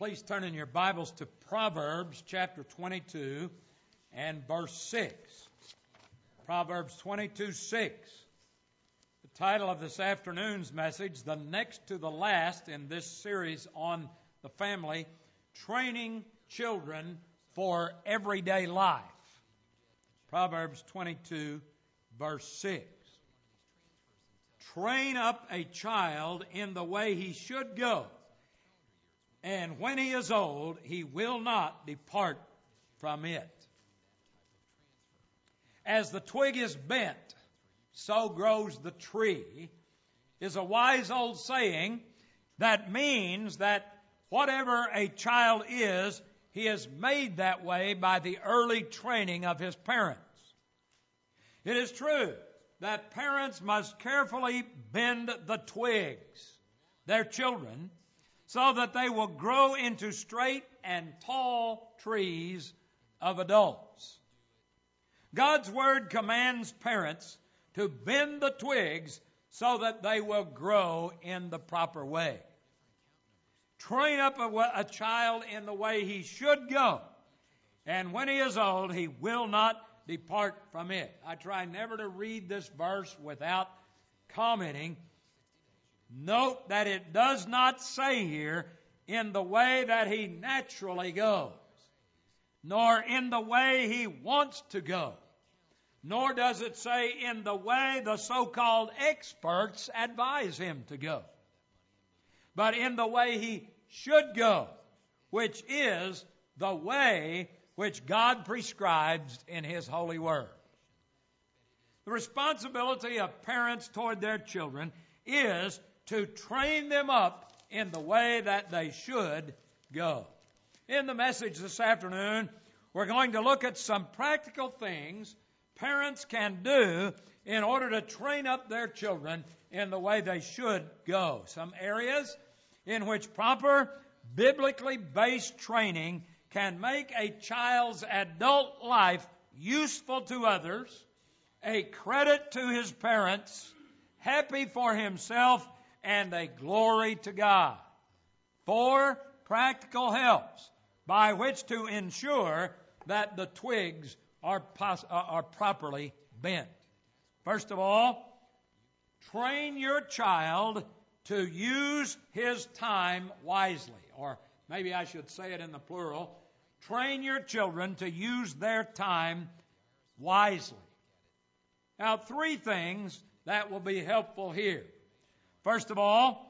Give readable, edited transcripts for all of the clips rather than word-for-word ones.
Please turn in your Bibles to Proverbs chapter 22 and verse 6. Proverbs 22:6. The title of this afternoon's message, the next to the last in this series on the family, Training Children for Everyday Life. Proverbs 22, verse 6. Train up a child in the way he should go, and when he is old, he will not depart from it. As the twig is bent, so grows the tree, is a wise old saying that means that whatever a child is, he is made that way by the early training of his parents. It is true that parents must carefully bend the twigs, their children, so that they will grow into straight and tall trees of adults. God's Word commands parents to bend the twigs so that they will grow in the proper way. Train up a child in the way he should go, and when he is old, he will not depart from it. I try never to read this verse without commenting. Note that it does not say here, in the way that he naturally goes, nor in the way he wants to go, nor does it say in the way the so-called experts advise him to go, but in the way he should go, which is the way which God prescribes in His holy word. The responsibility of parents toward their children is to train them up in the way that they should go. In the message this afternoon, we're going to look at some practical things parents can do in order to train up their children in the way they should go. Some areas in which proper, biblically based training can make a child's adult life useful to others, a credit to his parents, happy for himself, and a glory to God. 4 practical helps by which to ensure that the twigs are properly bent. First of all, train your child to use his time wisely. Or maybe I should say it in the plural. Train your children to use their time wisely. Now, 3 things that will be helpful here. First of all,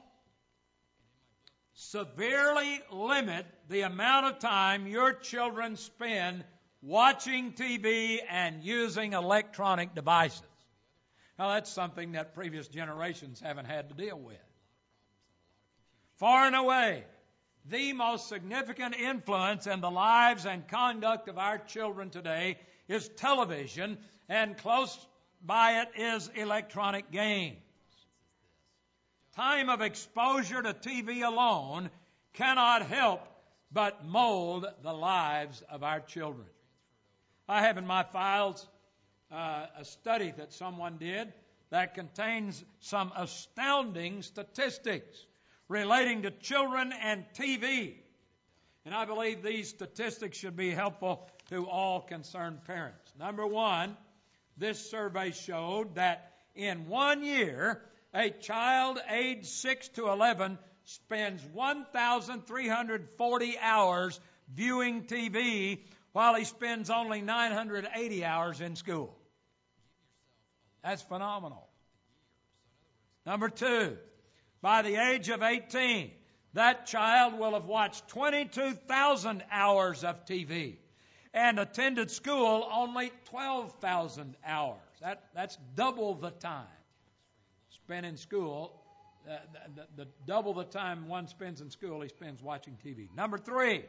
severely limit the amount of time your children spend watching TV and using electronic devices. Now, that's something that previous generations haven't had to deal with. Far and away, the most significant influence in the lives and conduct of our children today is television, and close by it is electronic games. Time of exposure to TV alone cannot help but mold the lives of our children. I have in my files a study that someone did that contains some astounding statistics relating to children and TV. And I believe these statistics should be helpful to all concerned parents. Number 1, this survey showed that in 1 year, a child aged 6 to 11 spends 1,340 hours viewing TV while he spends only 980 hours in school. That's phenomenal. Number 2, by the age of 18, that child will have watched 22,000 hours of TV and attended school only 12,000 hours. That's double the time spent in school. The double the time one spends in school, he spends watching TV. Number 3,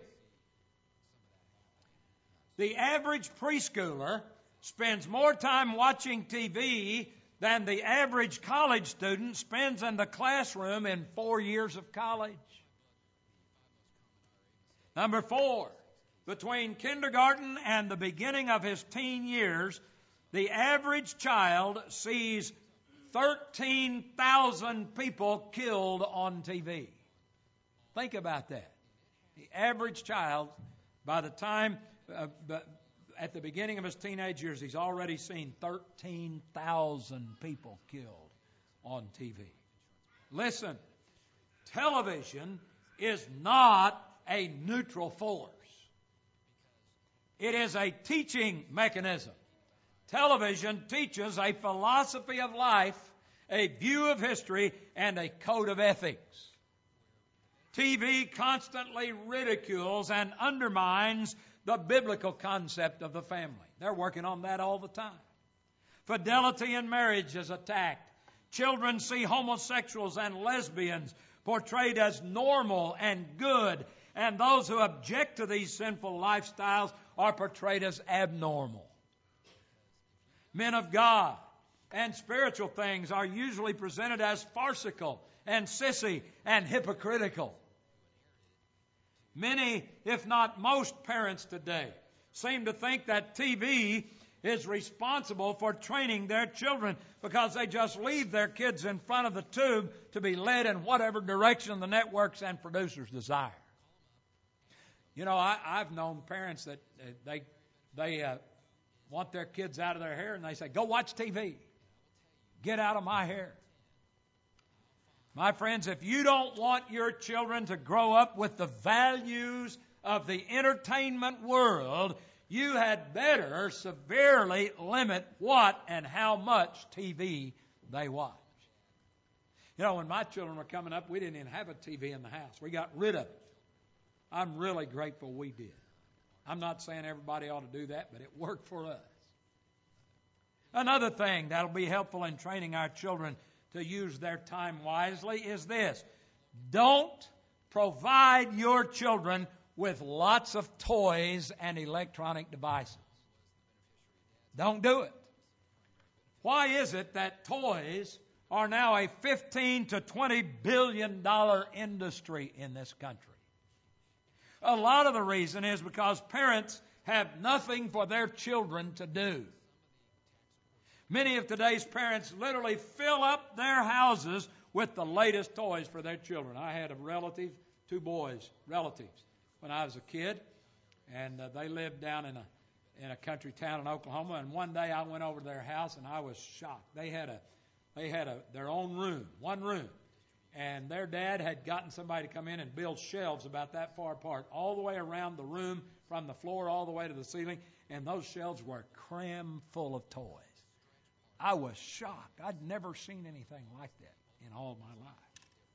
the average preschooler spends more time watching TV than the average college student spends in the classroom in 4 years of college. Number 4, between kindergarten and the beginning of his teen years, the average child sees 13,000 people killed on TV. Think about that. The average child, by the time, at the beginning of his teenage years, he's already seen 13,000 people killed on TV. Listen, television is not a neutral force. It is a teaching mechanism. Television teaches a philosophy of life, a view of history, and a code of ethics. TV constantly ridicules and undermines the biblical concept of the family. They're working on that all the time. Fidelity in marriage is attacked. Children see homosexuals and lesbians portrayed as normal and good, and those who object to these sinful lifestyles are portrayed as abnormal. Men of God and spiritual things are usually presented as farcical and sissy and hypocritical. Many, if not most parents today, seem to think that TV is responsible for training their children because they just leave their kids in front of the tube to be led in whatever direction the networks and producers desire. You know, I've known parents that they want their kids out of their hair and they say, go watch TV. Get out of my hair. My friends, if you don't want your children to grow up with the values of the entertainment world, you had better severely limit what and how much TV they watch. You know, when my children were coming up, we didn't even have a TV in the house. We got rid of it. I'm really grateful we did. I'm not saying everybody ought to do that, but it worked for us. Another thing that'll be helpful in training our children to use their time wisely is this. Don't provide your children with lots of toys and electronic devices. Don't do it. Why is it that toys are now a $15 to $20 billion industry in this country? A lot of the reason is because parents have nothing for their children to do. Many of today's parents literally fill up their houses with the latest toys for their children. I had a relative, two boys, relatives, when I was a kid, and they lived down in a country town in Oklahoma. And one day I went over to their house and I was shocked. They had their own room, one room, and their dad had gotten somebody to come in and build shelves about that far apart, all the way around the room, from the floor all the way to the ceiling, and those shelves were cram full of toys. I was shocked. I'd never seen anything like that in all my life.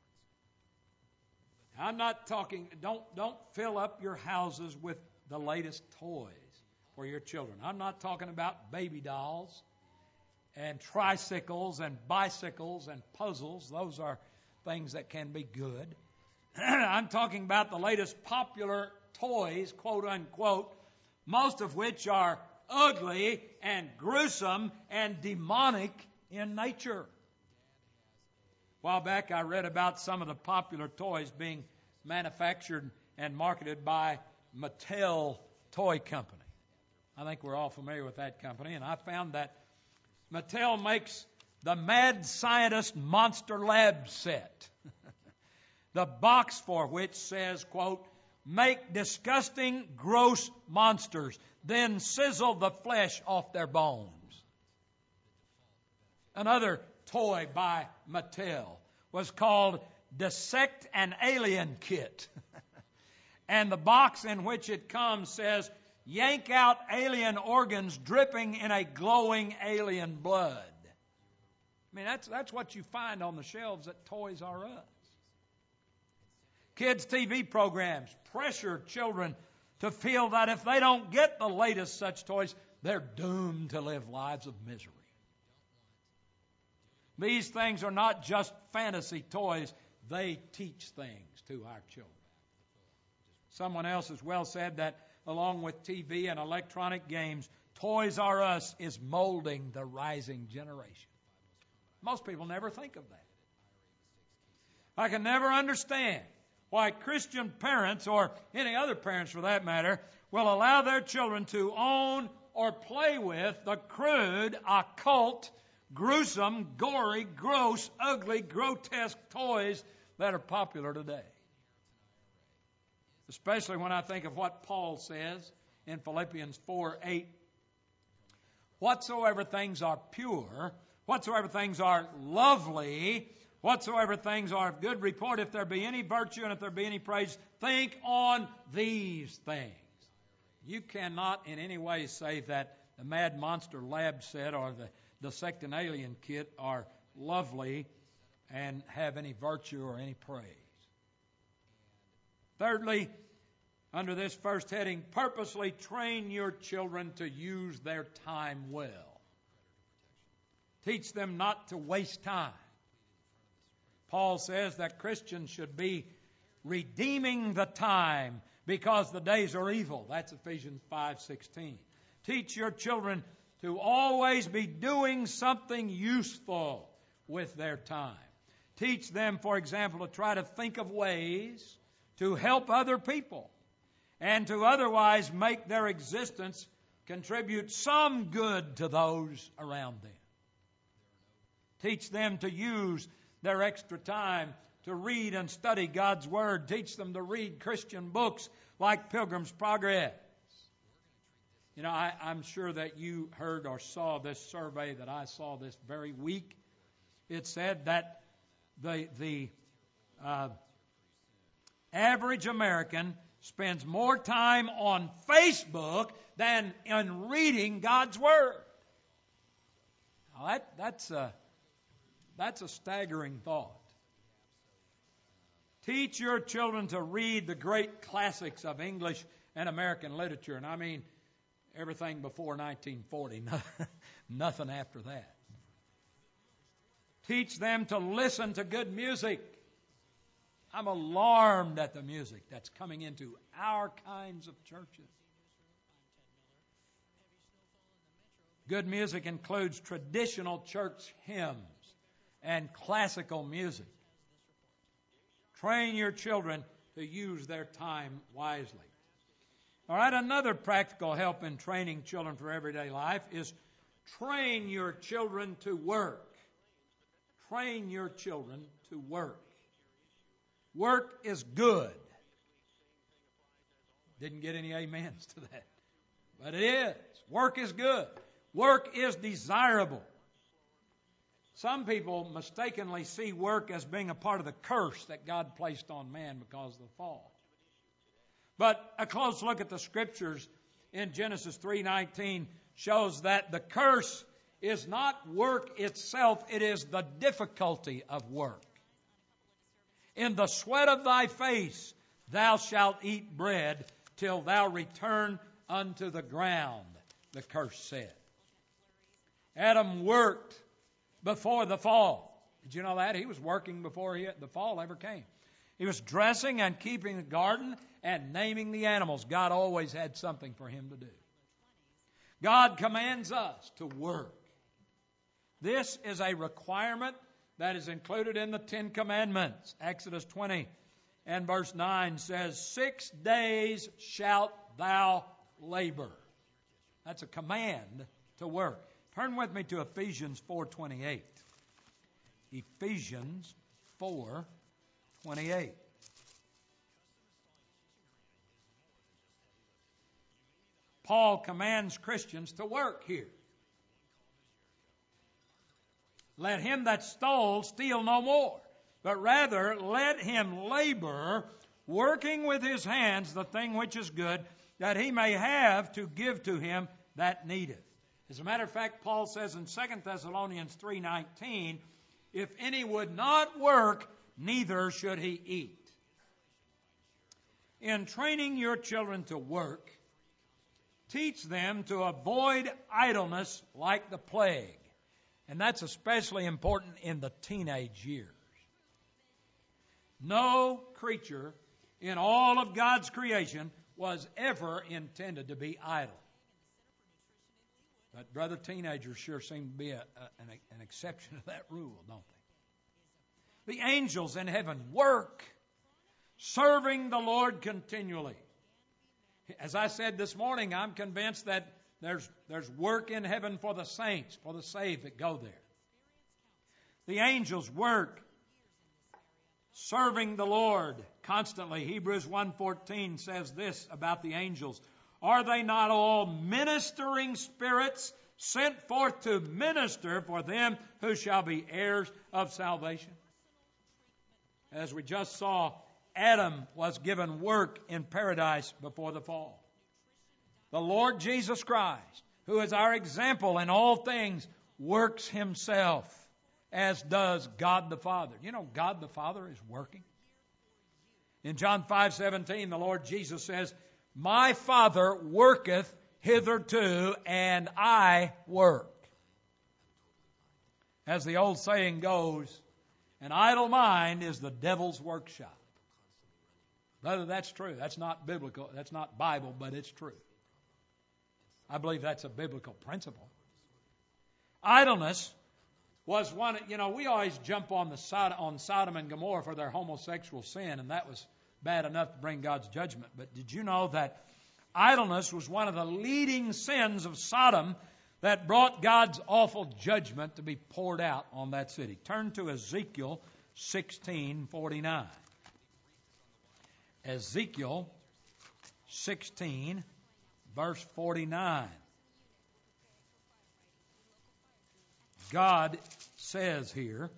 I'm not talking, don't fill up your houses with the latest toys for your children. I'm not talking about baby dolls and tricycles and bicycles and puzzles. Those are things that can be good. I'm talking about the latest popular toys, quote unquote, most of which are ugly and gruesome and demonic in nature. A while back I read about some of the popular toys being manufactured and marketed by Mattel Toy Company. I think we're all familiar with that company, and I found that Mattel makes the Mad Scientist Monster Lab set, the box for which says, quote, make disgusting, gross monsters, then sizzle the flesh off their bones. Another toy by Mattel was called Dissect an Alien Kit. And the box in which it comes says, yank out alien organs dripping in a glowing alien blood. I mean, that's what you find on the shelves at Toys R Us. Kids' TV programs pressure children to feel that if they don't get the latest such toys, they're doomed to live lives of misery. These things are not just fantasy toys. They teach things to our children. Someone else has well said that along with TV and electronic games, Toys R Us is molding the rising generation. Most people never think of that. I can never understand why Christian parents, or any other parents for that matter, will allow their children to own or play with the crude, occult, gruesome, gory, gross, ugly, grotesque toys that are popular today. especially when I think of what Paul says in Philippians 4:8. Whatsoever things are pure, whatsoever things are lovely, whatsoever things are of good report, if there be any virtue and if there be any praise, think on these things. You cannot in any way say that the Mad Monster Lab set or the Second Alien Kit are lovely and have any virtue or any praise. Thirdly, under this first heading, purposely train your children to use their time well. Teach them not to waste time. Paul says that Christians should be redeeming the time because the days are evil. That's Ephesians 5:16. Teach your children to always be doing something useful with their time. Teach them, for example, to try to think of ways to help other people and to otherwise make their existence contribute some good to those around them. Teach them to use their extra time to read and study God's Word. Teach them to read Christian books like Pilgrim's Progress. You know, I'm sure that you heard or saw this survey that I saw this very week. It said that the average American spends more time on Facebook than in reading God's Word. Now that's a staggering thought. Teach your children to read the great classics of English and American literature. And I mean everything before 1940, nothing after that. Teach them to listen to good music. I'm alarmed at the music that's coming into our kinds of churches. Good music includes traditional church hymns and classical music. Train your children to use their time wisely. All right, another practical help in training children for everyday life is train your children to work. Train your children to work. Work is good. Didn't get any amens to that. But it is. Work is good. Work is desirable. Some people mistakenly see work as being a part of the curse that God placed on man because of the fall. But a close look at the Scriptures in Genesis 3:19 shows that the curse is not work itself, it is the difficulty of work. In the sweat of thy face thou shalt eat bread till thou return unto the ground, the curse said. Adam worked before the fall. Did you know that? He was working before the fall ever came. He was dressing and keeping the garden and naming the animals. God always had something for him to do. God commands us to work. This is a requirement that is included in the Ten Commandments. Exodus 20 and verse 9 says, 6 days shalt thou labor. That's a command to work. Turn with me to Ephesians 4:28. Ephesians 4:28. Paul commands Christians to work here. Let him that stole steal no more, but rather let him labor, working with his hands the thing which is good, that he may have to give to him that needeth. As a matter of fact, Paul says in 2 Thessalonians 3:19, if any would not work, neither should he eat. In training your children to work, teach them to avoid idleness like the plague. And that's especially important in the teenage years. No creature in all of God's creation was ever intended to be idle. But brother, teenagers sure seem to be an exception to that rule, don't they? The angels in heaven work, serving the Lord continually. As I said this morning, I'm convinced that there's work in heaven for the saints, for the saved that go there. The angels work, serving the Lord constantly. Hebrews 1:14 says this about the angels. Are they not all ministering spirits sent forth to minister for them who shall be heirs of salvation? As we just saw, Adam was given work in paradise before the fall. The Lord Jesus Christ, who is our example in all things, works himself, as does God the Father. You know, God the Father is working. In John 5:17, the Lord Jesus says, My Father worketh hitherto, and I work. As the old saying goes, an idle mind is the devil's workshop. Brother, that's true. That's not biblical. That's not Bible, but it's true. I believe that's a biblical principle. Idleness was one, we always jump on Sodom and Gomorrah for their homosexual sin, and that was bad enough to bring God's judgment. But did you know that idleness was one of the leading sins of Sodom that brought God's awful judgment to be poured out on that city? Turn to Ezekiel 16:49. Ezekiel 16, verse 49. God says here,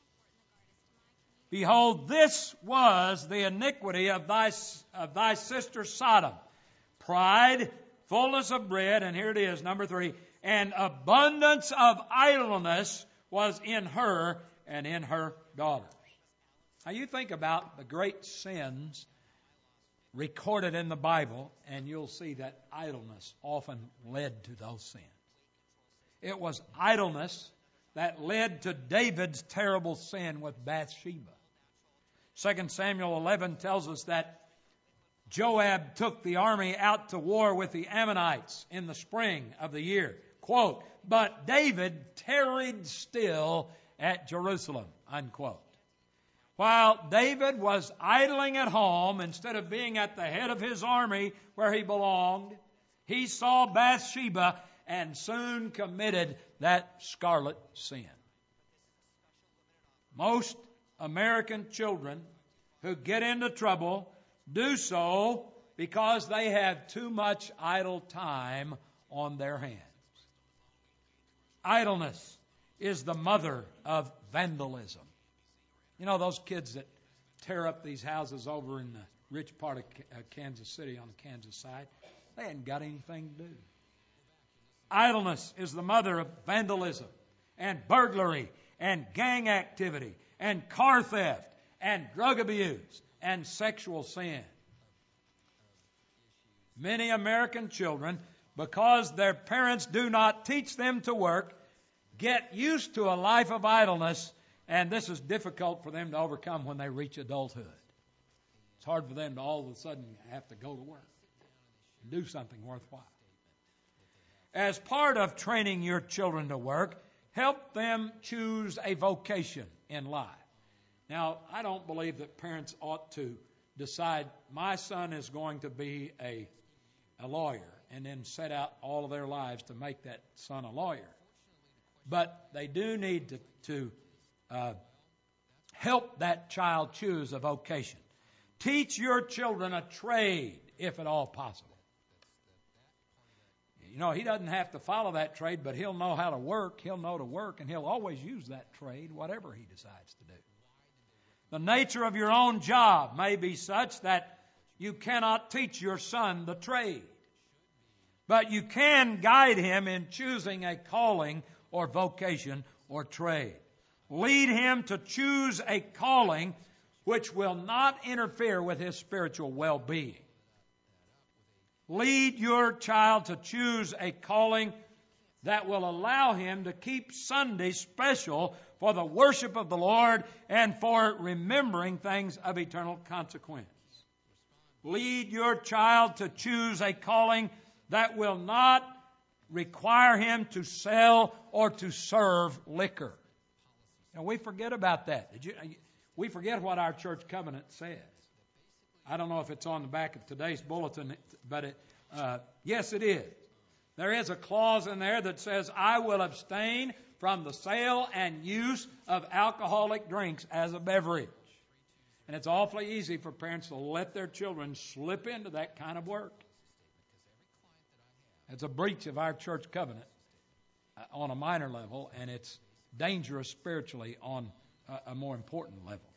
Behold, this was the iniquity of thy sister Sodom. Pride, fullness of bread, and here it is, number 3, and abundance of idleness was in her and in her daughters. Now you think about the great sins recorded in the Bible, and you'll see that idleness often led to those sins. It was idleness that led to David's terrible sin with Bathsheba. 2 Samuel 11 tells us that Joab took the army out to war with the Ammonites in the spring of the year. Quote, but David tarried still at Jerusalem, unquote. While David was idling at home instead of being at the head of his army where he belonged, he saw Bathsheba and soon committed that scarlet sin. Most American children who get into trouble do so because they have too much idle time on their hands. Idleness is the mother of vandalism. You know those kids that tear up these houses over in the rich part of Kansas City on the Kansas side? They ain't got anything to do. Idleness is the mother of vandalism and burglary and gang activity and car theft and drug abuse and sexual sin. Many American children, because their parents do not teach them to work, get used to a life of idleness, and this is difficult for them to overcome when they reach adulthood. It's hard for them to all of a sudden have to go to work and do something worthwhile. As part of training your children to work, help them choose a vocation in life. Now, I don't believe that parents ought to decide, my son is going to be a lawyer, and then set out all of their lives to make that son a lawyer. But they do need to help that child choose a vocation. Teach your children a trade, if at all possible. You know, he doesn't have to follow that trade, but he'll know how to work. He'll know to work, and he'll always use that trade, whatever he decides to do. The nature of your own job may be such that you cannot teach your son the trade. But you can guide him in choosing a calling or vocation or trade. Lead him to choose a calling which will not interfere with his spiritual well-being. Lead your child to choose a calling that will allow him to keep Sunday special for the worship of the Lord and for remembering things of eternal consequence. Lead your child to choose a calling that will not require him to sell or to serve liquor. And we forget about that. We forget what our church covenant says. I don't know if it's on the back of today's bulletin, but yes, it is. There is a clause in there that says, I will abstain from the sale and use of alcoholic drinks as a beverage. And it's awfully easy for parents to let their children slip into that kind of work. It's a breach of our church covenant on a minor level, and it's dangerous spiritually on a more important level.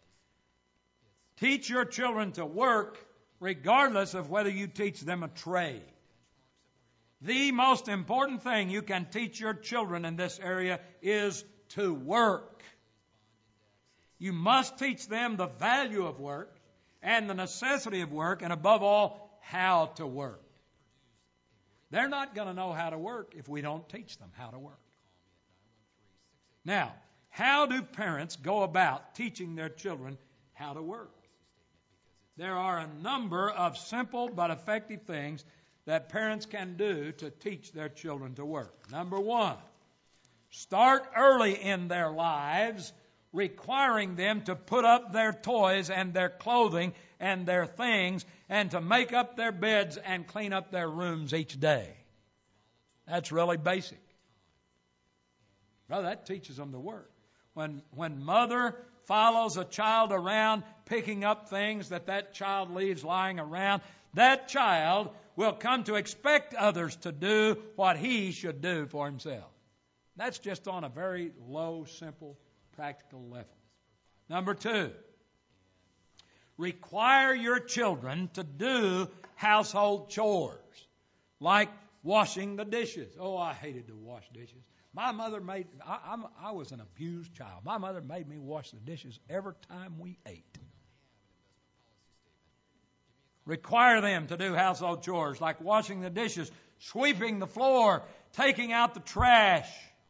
Teach your children to work regardless of whether you teach them a trade. The most important thing you can teach your children in this area is to work. You must teach them the value of work and the necessity of work, and above all, how to work. They're not going to know how to work if we don't teach them how to work. Now, how do parents go about teaching their children how to work? There are a number of simple but effective things that parents can do to teach their children to work. Number one, start early in their lives, requiring them to put up their toys and their clothing and their things and to make up their beds and clean up their rooms each day. That's really basic. Brother, that teaches them to work. When mother follows a child around picking up things that child leaves lying around, that child will come to expect others to do what he should do for himself. That's just on a very low, simple, practical level. Number two, require your children to do household chores, like washing the dishes. Oh, I hated to wash dishes. My mother I was an abused child. My mother made me wash the dishes every time we ate. Require them to do household chores like washing the dishes, sweeping the floor, taking out the trash.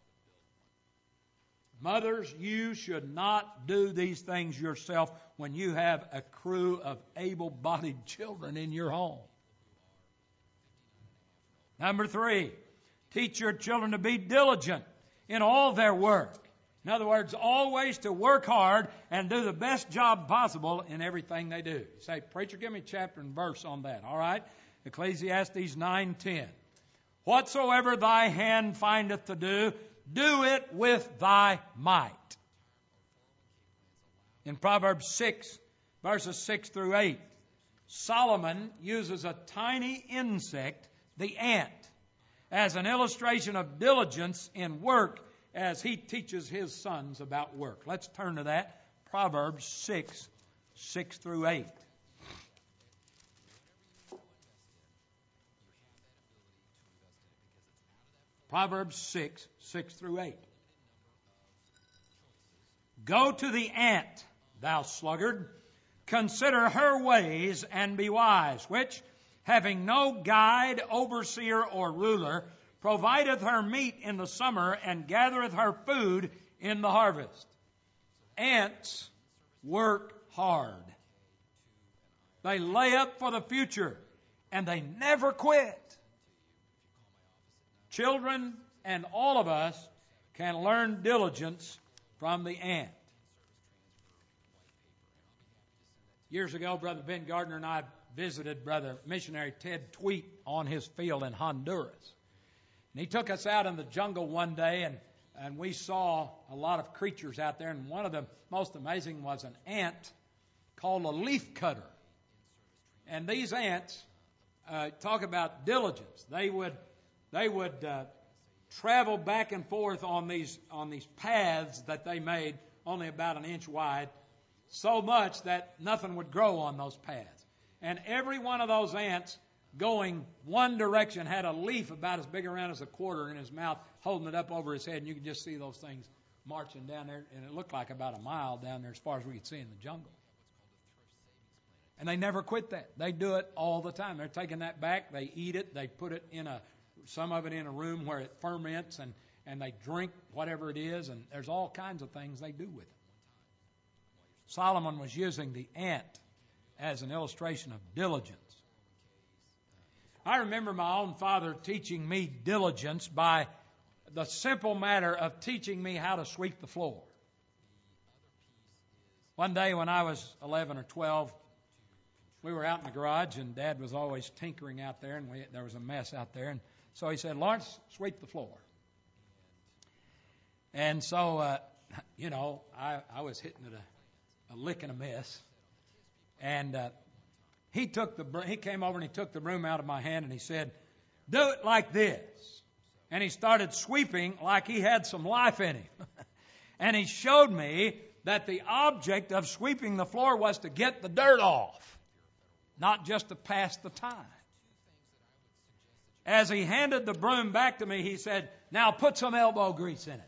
Mothers, you should not do these things yourself when you have a crew of able-bodied children in your home. Number three, teach your children to be diligent in all their work. In other words, always to work hard and do the best job possible in everything they do. You say, preacher, give me chapter and verse on that. All right? Ecclesiastes 9:10. Whatsoever thy hand findeth to do, do it with thy might. In Proverbs 6, verses 6 through 8, Solomon uses a tiny insect, the ant, as an illustration of diligence in work as he teaches his sons about work. Let's turn to that. Proverbs 6, 6 through 8. Proverbs 6, 6 through 8. Go to the ant, thou sluggard, consider her ways and be wise, which, having no guide, overseer, or ruler, provideth her meat in the summer and gathereth her food in the harvest. Ants work hard. They lay up for the future, and they never quit. Children and all of us can learn diligence from the ant. Years ago, Brother Ben Gardner and I visited Brother Missionary Ted Tweet on his field in Honduras. And he took us out in the jungle one day, and we saw a lot of creatures out there. And one of the most amazing was an ant called a leaf cutter. And these ants, talk about diligence. They would travel back and forth on these paths that they made, only about an inch wide, so much that nothing would grow on those paths. And every one of those ants going one direction had a leaf about as big around as a quarter in his mouth, holding it up over his head, and you could just see those things marching down there, and it looked like about a mile down there as far as we could see in the jungle. And they never quit that. They do it all the time. They're taking that back, they eat it, they put it some of it in a room where it ferments, and they drink whatever it is, and there's all kinds of things they do with it. Solomon was using the ant as an illustration of diligence. I remember my own father teaching me diligence by the simple matter of teaching me how to sweep the floor. One day when I was 11 or 12, we were out in the garage, and Dad was always tinkering out there, and there was a mess out there. And so he said, Lawrence, sweep the floor. And so, I was hitting it a lick and a miss. And he came over and he took the broom out of my hand and he said, "Do it like this." And he started sweeping like he had some life in him. And he showed me that the object of sweeping the floor was to get the dirt off, not just to pass the time. As he handed the broom back to me, he said, "Now put some elbow grease in it."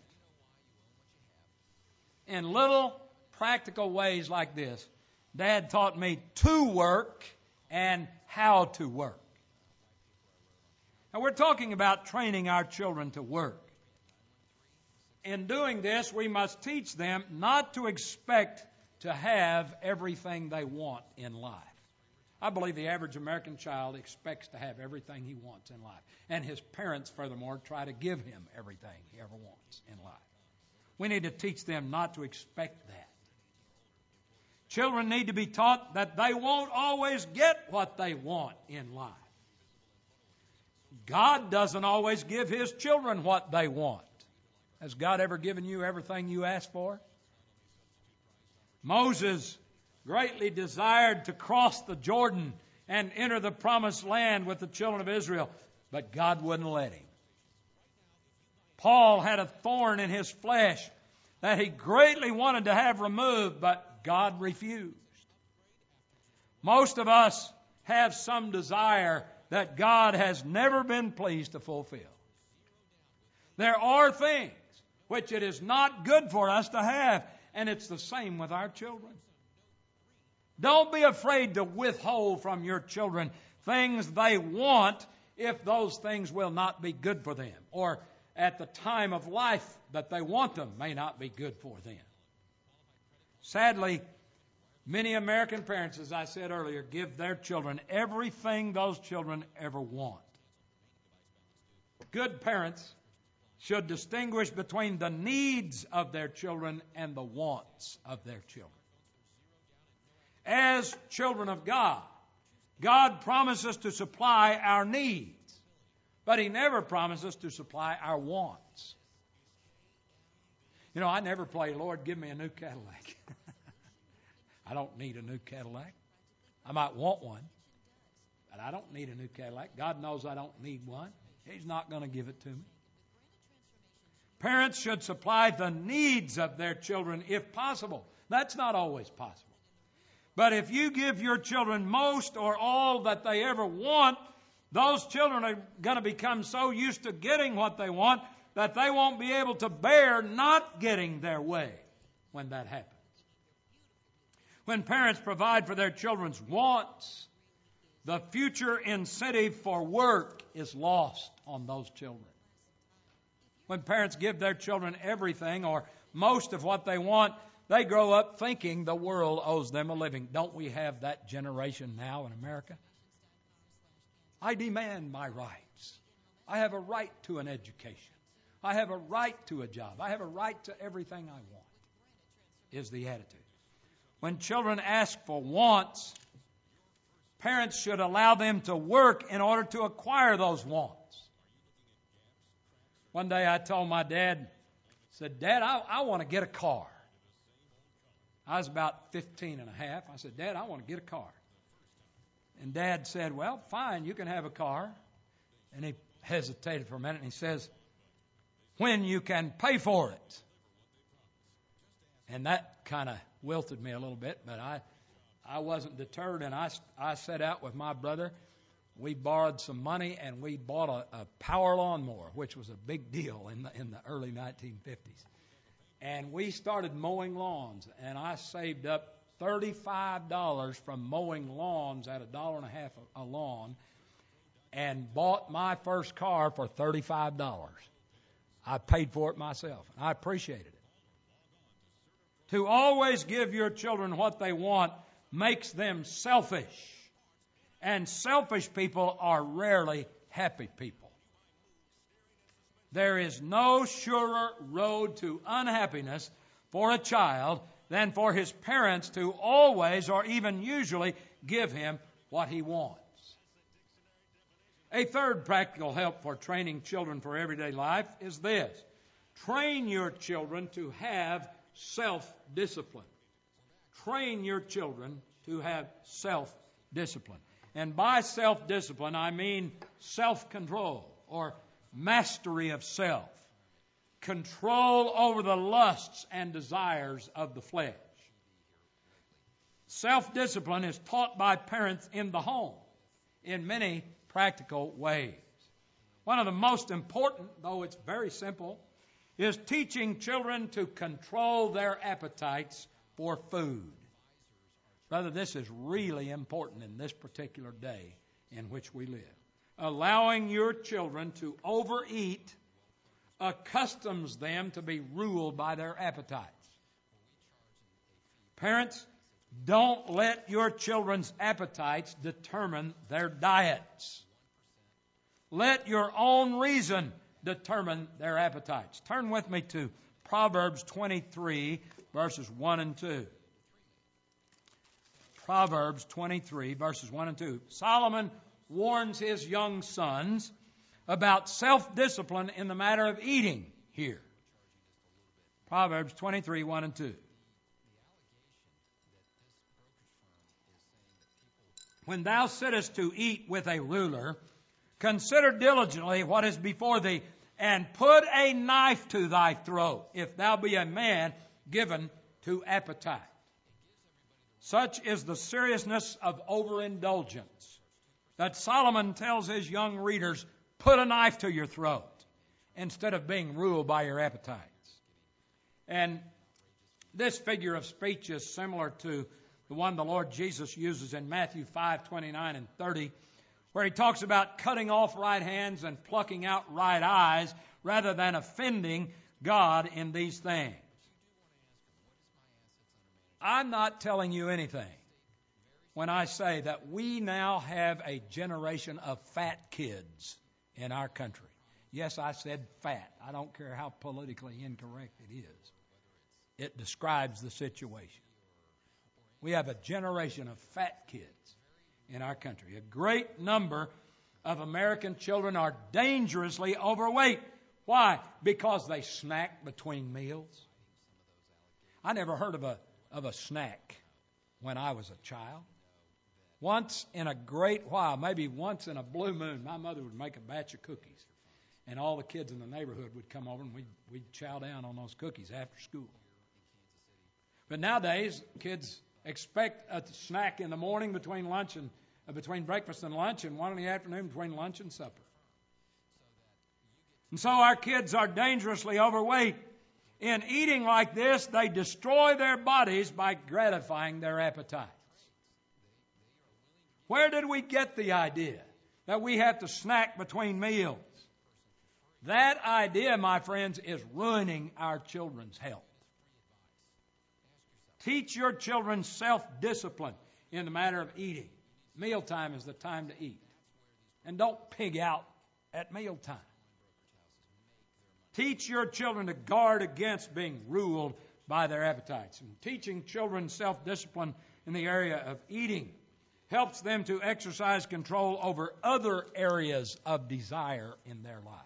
In little practical ways like this, Dad taught me to work and how to work. Now we're talking about training our children to work. In doing this, we must teach them not to expect to have everything they want in life. I believe the average American child expects to have everything he wants in life. And his parents, furthermore, try to give him everything he ever wants in life. We need to teach them not to expect that. Children need to be taught that they won't always get what they want in life. God doesn't always give His children what they want. Has God ever given you everything you asked for? Moses greatly desired to cross the Jordan and enter the promised land with the children of Israel, but God wouldn't let him. Paul had a thorn in his flesh that he greatly wanted to have removed, but God refused. Most of us have some desire that God has never been pleased to fulfill. There are things which it is not good for us to have, and it's the same with our children. Don't be afraid to withhold from your children things they want if those things will not be good for them, or at the time of life that they want them may not be good for them. Sadly, many American parents, as I said earlier, give their children everything those children ever want. Good parents should distinguish between the needs of their children and the wants of their children. As children of God, God promises to supply our needs, but He never promises to supply our wants. You know, I never pray, "Lord, give me a new Cadillac." I don't need a new Cadillac. I might want one, but I don't need a new Cadillac. God knows I don't need one. He's not going to give it to me. Parents should supply the needs of their children if possible. That's not always possible. But if you give your children most or all that they ever want, those children are going to become so used to getting what they want that they won't be able to bear not getting their way when that happens. When parents provide for their children's wants, the future incentive for work is lost on those children. When parents give their children everything or most of what they want, they grow up thinking the world owes them a living. Don't we have that generation now in America? I demand my rights. I have a right to an education. I have a right to a job. I have a right to everything I want, is the attitude. When children ask for wants, parents should allow them to work in order to acquire those wants. One day I told my dad, said, "Dad, I want to get a car." I was about 15 and a half. I said, "Dad, I want to get a car." And Dad said, "Well, fine, you can have a car." And he hesitated for a minute and he says, "When you can pay for it." And that kind of wilted me a little bit, but I wasn't deterred, and I set out with my brother. We borrowed some money and we bought a power lawnmower, which was a big deal in the early 1950s. And we started mowing lawns, and I saved up $35 from mowing lawns at $1.50 a lawn and bought my first car for $35. I paid for it myself, and I appreciated it. To always give your children what they want makes them selfish, and selfish people are rarely happy people. There is no surer road to unhappiness for a child than for his parents to always or even usually give him what he wants. A third practical help for training children for everyday life is this: train your children to have self-discipline. Train your children to have self-discipline. And by self-discipline, I mean self-control or mastery of self, control over the lusts and desires of the flesh. Self-discipline is taught by parents in the home in many practical ways. One of the most important, though it's very simple, is teaching children to control their appetites for food. Brother, this is really important in this particular day in which we live. Allowing your children to overeat accustoms them to be ruled by their appetites. Parents, don't let your children's appetites determine their diets. Let your own reason determine their appetites. Turn with me to Proverbs 23, verses 1 and 2. Proverbs 23, verses 1 and 2. Solomon warns his young sons about self-discipline in the matter of eating here. Proverbs 23, 1 and 2. When thou sittest to eat with a ruler, consider diligently what is before thee, and put a knife to thy throat, if thou be a man given to appetite. Such is the seriousness of overindulgence that Solomon tells his young readers, put a knife to your throat instead of being ruled by your appetites. And this figure of speech is similar to the one the Lord Jesus uses in Matthew 5:29 and 30, where he talks about cutting off right hands and plucking out right eyes rather than offending God in these things. I'm not telling you anything when I say that we now have a generation of fat kids in our country. Yes, I said fat. I don't care how politically incorrect it is. It describes the situation. We have a generation of fat kids in our country. A great number of American children are dangerously overweight. Why? Because they snack between meals. I never heard of a snack when I was a child. Once in a great while, maybe once in a blue moon, my mother would make a batch of cookies. And all the kids in the neighborhood would come over and we'd chow down on those cookies after school. But nowadays, kids expect a snack in the morning between breakfast and lunch, and one in the afternoon between lunch and supper. And so our kids are dangerously overweight. In eating like this, they destroy their bodies by gratifying their appetites. Where did we get the idea that we have to snack between meals? That idea, my friends, is ruining our children's health. Teach your children self-discipline in the matter of eating. Mealtime is the time to eat. And don't pig out at mealtime. Teach your children to guard against being ruled by their appetites. And teaching children self-discipline in the area of eating helps them to exercise control over other areas of desire in their lives.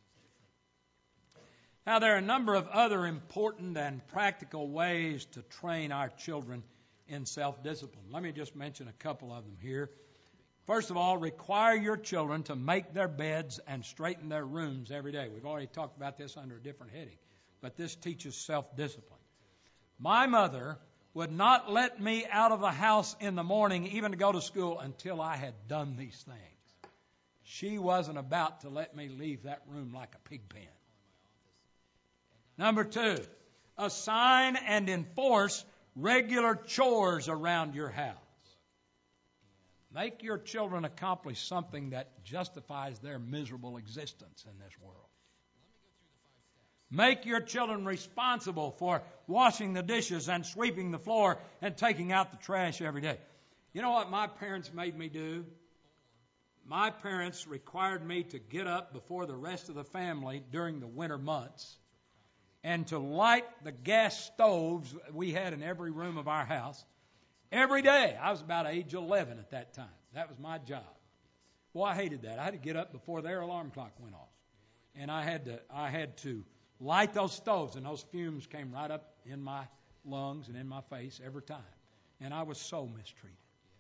Now, there are a number of other important and practical ways to train our children in self-discipline. Let me just mention a couple of them here. First of all, require your children to make their beds and straighten their rooms every day. We've already talked about this under a different heading, but this teaches self-discipline. My mother would not let me out of the house in the morning, even to go to school, until I had done these things. She wasn't about to let me leave that room like a pig pen. Number 2, assign and enforce regular chores around your house. Make your children accomplish something that justifies their miserable existence in this world. Make your children responsible for washing the dishes and sweeping the floor and taking out the trash every day. You know what my parents made me do? My parents required me to get up before the rest of the family during the winter months and to light the gas stoves we had in every room of our house every day. I was about age 11 at that time. That was my job. Well, I hated that. I had to get up before their alarm clock went off. And I had to light those stoves, and those fumes came right up in my lungs and in my face every time. and I was so mistreated.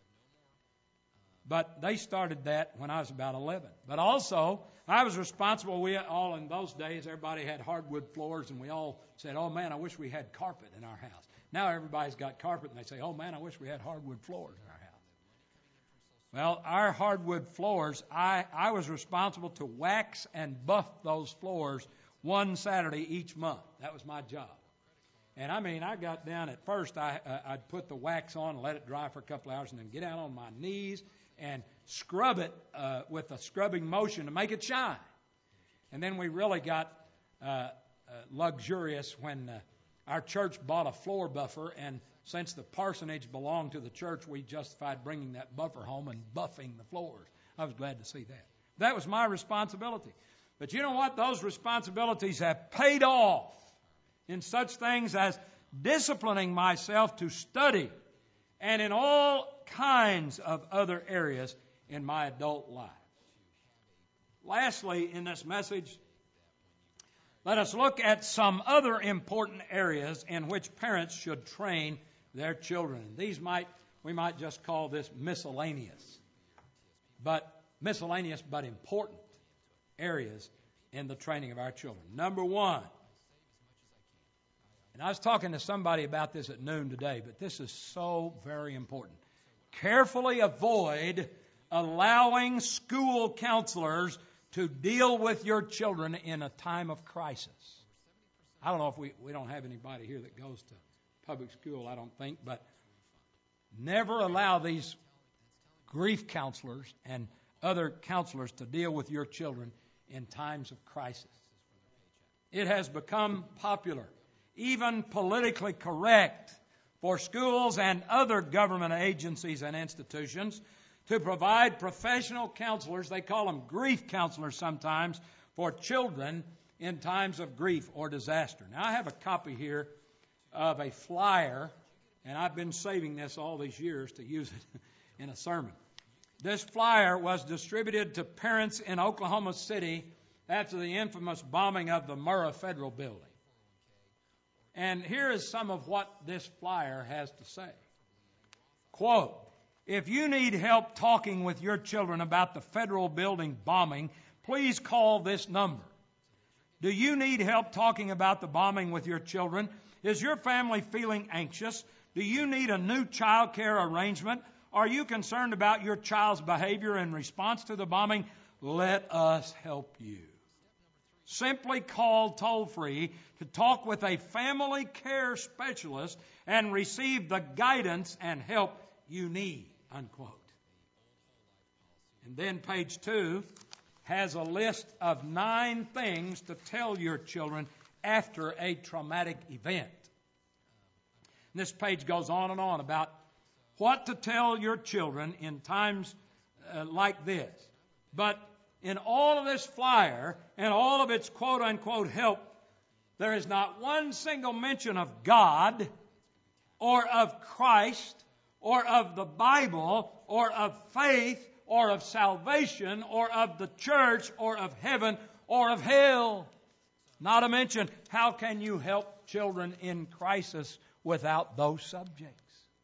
But they started that when I was about 11. But also, I was responsible. We all in those days, everybody had hardwood floors, and we all said, oh, man, I wish we had carpet in our house. Now everybody's got carpet, and they say, oh, man, I wish we had hardwood floors in our house. Well, our hardwood floors, I was responsible to wax and buff those floors one Saturday each month. That was my job. And I mean, I got down at first, I'd put the wax on and let it dry for a couple hours and then get down on my knees and scrub it with a scrubbing motion to make it shine. And then we really got luxurious when our church bought a floor buffer, and since the parsonage belonged to the church, we justified bringing that buffer home and buffing the floors. I was glad to see that. That was my responsibility. But you know what? Those responsibilities have paid off in such things as disciplining myself to study and in all kinds of other areas in my adult life. Lastly, in this message, let us look at some other important areas in which parents should train their children. We might just call this miscellaneous but important areas in the training of our children. Number one, and I was talking to somebody about this at noon today, but this is so very important. Carefully avoid allowing school counselors to deal with your children in a time of crisis. I don't know if we don't have anybody here that goes to public school, I don't think, but never allow these grief counselors and other counselors to deal with your children in times of crisis. It has become popular, even politically correct, for schools and other government agencies and institutions to provide professional counselors, they call them grief counselors sometimes, for children in times of grief or disaster. Now, I have a copy here of a flyer, and I've been saving this all these years to use it in a sermon. This flyer was distributed to parents in Oklahoma City after the infamous bombing of the Murrah Federal Building. And here is some of what this flyer has to say. Quote, if you need help talking with your children about the federal building bombing, please call this number. Do you need help talking about the bombing with your children? Is your family feeling anxious? Do you need a new child care arrangement? Are you concerned about your child's behavior in response to the bombing? Let us help you. Simply call toll-free to talk with a family care specialist and receive the guidance and help you need, unquote. And then page 2 has a list of 9 things to tell your children after a traumatic event. And this page goes on and on about what to tell your children in times like this. But in all of this flyer and all of its quote-unquote help, there is not one single mention of God or of Christ or of the Bible or of faith or of salvation or of the church or of heaven or of hell. Not a mention. How can you help children in crisis without those subjects?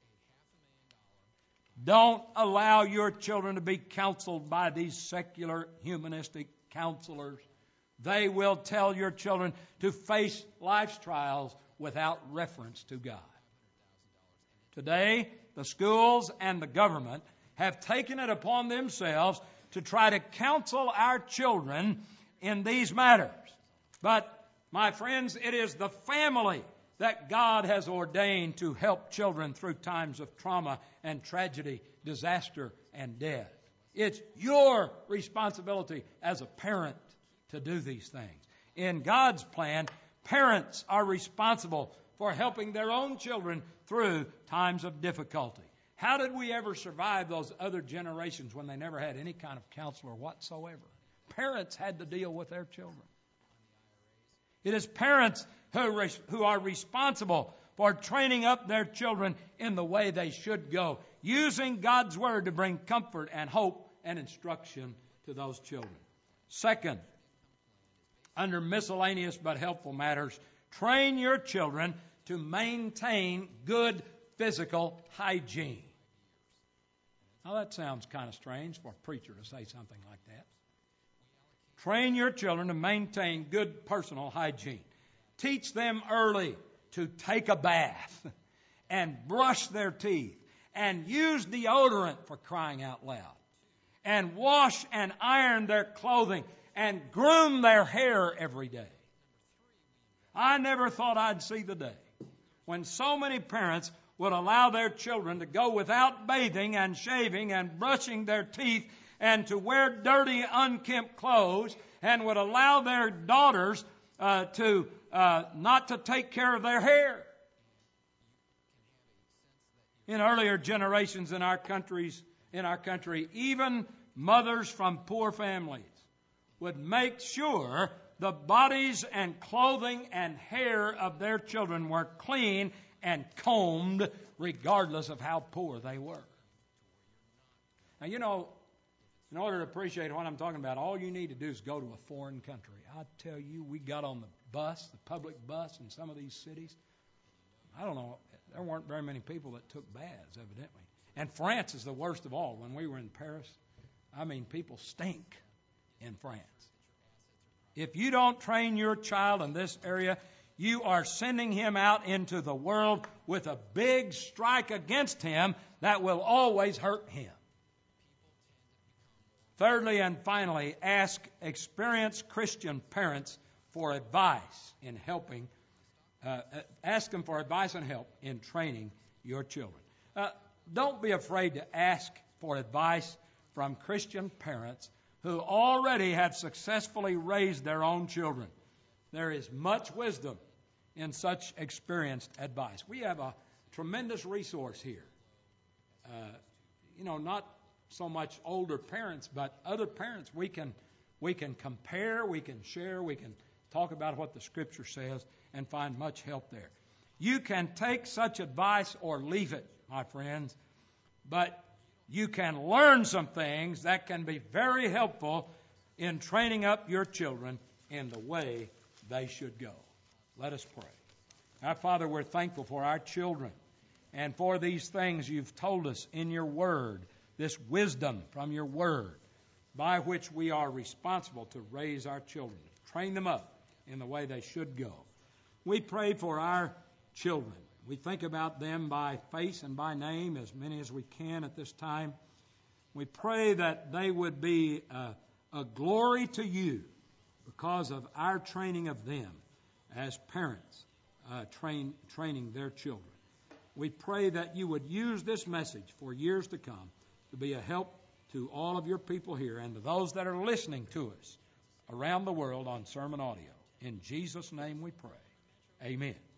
Don't allow your children to be counseled by these secular humanistic counselors. They will tell your children to face life's trials without reference to God. Today, the schools and the government have taken it upon themselves to try to counsel our children in these matters. But, my friends, it is the family that God has ordained to help children through times of trauma and tragedy, disaster and death. It's your responsibility as a parent to do these things. In God's plan, parents are responsible for helping their own children through times of difficulty. How did we ever survive those other generations when they never had any kind of counselor whatsoever? Parents had to deal with their children. It is parents who are responsible for training up their children in the way they should go, using God's Word to bring comfort and hope and instruction to those children. Second, under miscellaneous but helpful matters, train your children to maintain good physical hygiene. Now that sounds kind of strange for a preacher to say something like that. Train your children to maintain good personal hygiene. Teach them early to take a bath and brush their teeth and use deodorant, for crying out loud, and wash and iron their clothing and groom their hair every day. I never thought I'd see the day when so many parents would allow their children to go without bathing and shaving and brushing their teeth and to wear dirty, unkempt clothes, and would allow their daughters not to take care of their hair. In earlier generations in our country, even mothers from poor families would make sure the bodies and clothing and hair of their children were clean and combed, regardless of how poor they were. Now, you know, in order to appreciate what I'm talking about, all you need to do is go to a foreign country. I tell you, we got on the bus, the public bus in some of these cities. I don't know, there weren't very many people that took baths, evidently. And France is the worst of all. When we were in Paris, I mean, people stink in France. If you don't train your child in this area, you are sending him out into the world with a big strike against him that will always hurt him. Thirdly and finally, ask experienced Christian parents for advice in helping. Ask them for advice and help in training your children. Don't be afraid to ask for advice from Christian parents who already have successfully raised their own children. There is much wisdom in such experienced advice. We have a tremendous resource here. Not so much older parents, but other parents. We can compare, we can share, we can talk about what the Scripture says and find much help there. You can take such advice or leave it, my friends, but you can learn some things that can be very helpful in training up your children in the way they should go. Let us pray. Our Father, we're thankful for our children and for these things you've told us in your Word, this wisdom from your Word, by which we are responsible to raise our children, train them up in the way they should go. We pray for our children. We think about them by face and by name, as many as we can at this time. We pray that they would be a glory to you because of our training of them as parents, training their children. We pray that you would use this message for years to come to be a help to all of your people here and to those that are listening to us around the world on sermon audio. In Jesus' name we pray. Amen.